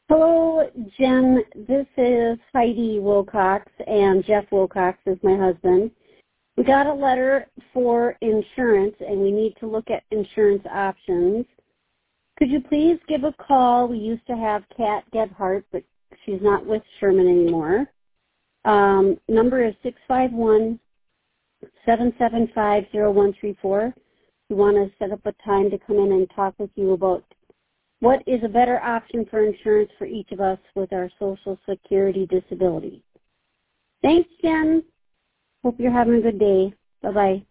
Hello, Jen. This is Heidi Wilcox, and Jeff Wilcox is my husband. We got a letter for insurance, and we need to look at insurance options. Could you please give a call? We used to have Kat Gebhardt, but she's not with Sherman anymore. Number is 651-775-0134. We want to set up a time to come in and talk with you about what is a better option for insurance for each of us with our Social Security disability. Thanks, Jen. Hope you're having a good day. Bye-bye.